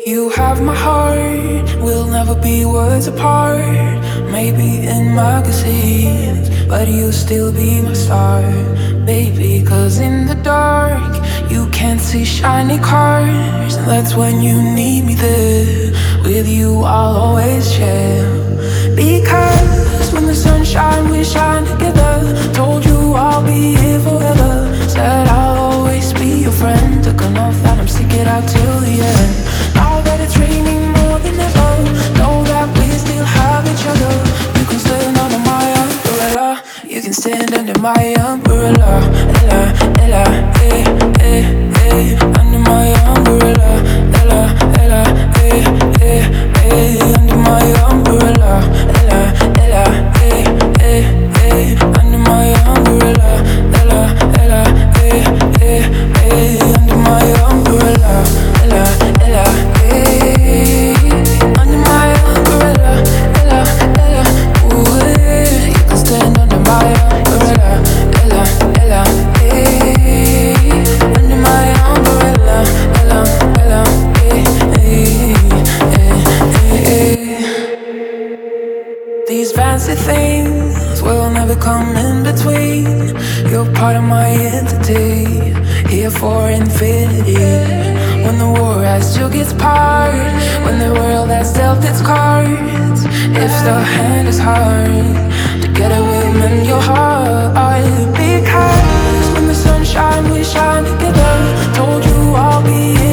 You have my heart, we'll never be worlds apart. Maybe in magazines, but you'll still be my star, baby. Cause in the dark, you can't see shiny cars, and that's when you need me there. With you, I'll always share. Because when the sun shines, we shine together. Told you I'll be here forever. Said I'll always be your friend. Took an oath that I'm stick it out till the end. Now that it's raining more than ever, know that we still have each other. You can stand under my umbrella. You can stand under my umbrella. Ella, Ella, eh, eh, eh. Under my umbrella. Ella, Ella, eh, eh, eh. Under my umbrella. Ella, Ella, eh, eh, eh. Under my umbrella. Ella, Ella, eh, eh, eh. Under my umbrella. Ella, Ella, eh. Under my umbrella. Ella, Ella, ooh, eh. You can stand under my umbrella. Ella, Ella, eh. Under my umbrella. Ella, Ella, eh, eh, eh. These fancy things will never come in between. You're part of my entity, here for infinity. When the war has took its part, when the world has dealt its cards, if the hand is hard, together we'll mend your heart. Because when the sun shines, we shine together. Told you I'll be